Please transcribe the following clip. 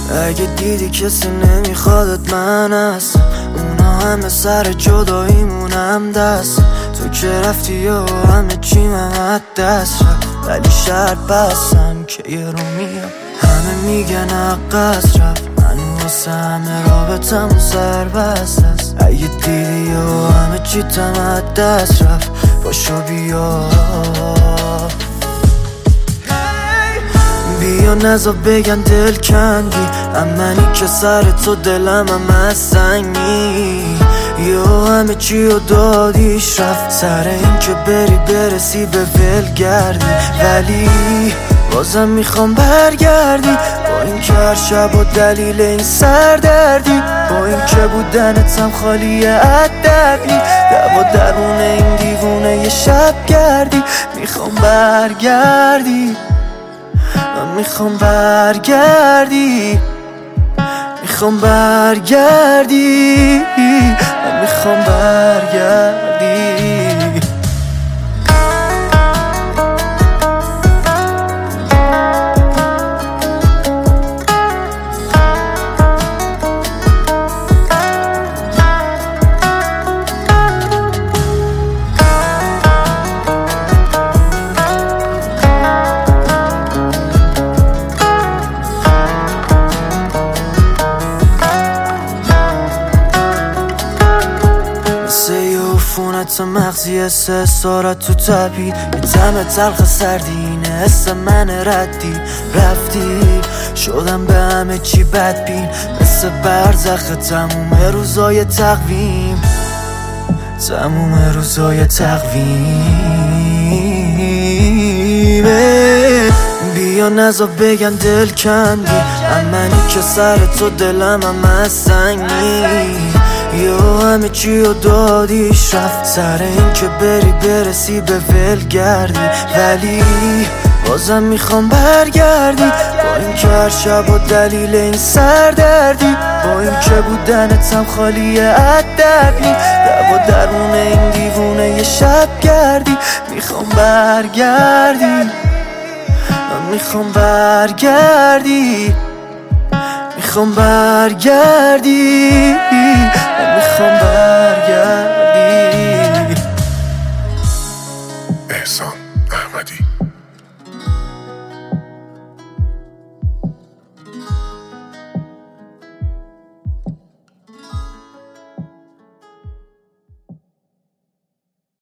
اگه دیدی کسی نمیخوادت من هستم، اونا همه سر جداییمونم دست. تو که رفتی و همه چیم هم دست رفت، ولی شرط بستم که یه رو میام. همه میگن عقص رفت، من واسه همه رابطمون سر بست است. اگه دیدی و همه چی تم دست رفت، باشو بیا بیا نزا بگن دل کندی، امنی که سر تو دلم هم از سنگی. یا همه چی رو دادیش رفت، سر این که بری برسی به ولگردی. ولی بازم میخوام برگردی، با این که هر شب و دلیل این سردردی. با این که بودنتم خالی عددی، دوا درون این دیوونه یه شب گردی. میخوام برگردی، من میخوام برگردی، میخوام برگردی، من میخوام برگردی. عفونت مغزی سارت تو تبید، یه دم تلخ سردی اینه حس من ردی. رفتی شدم به همه چی بدبین، مثل برزخ تموم روزای تقویم، تموم روزای تقویم. بیا نزا بگن دل کندی، امنی که سر تو دلم هم از سنگی. یا همه چی رو دادیش رفت، سر این که بری برسی به ولگردی. ولی بازم میخوام برگردی، با این که هر شب و دلیل این سردردی. با این که بودنتم خالی عددی، دوا درون این دیوونه یه شب گردی. میخوام برگردی، من میخوام برگردی، میخوام برگردی، من میخوام برگردی.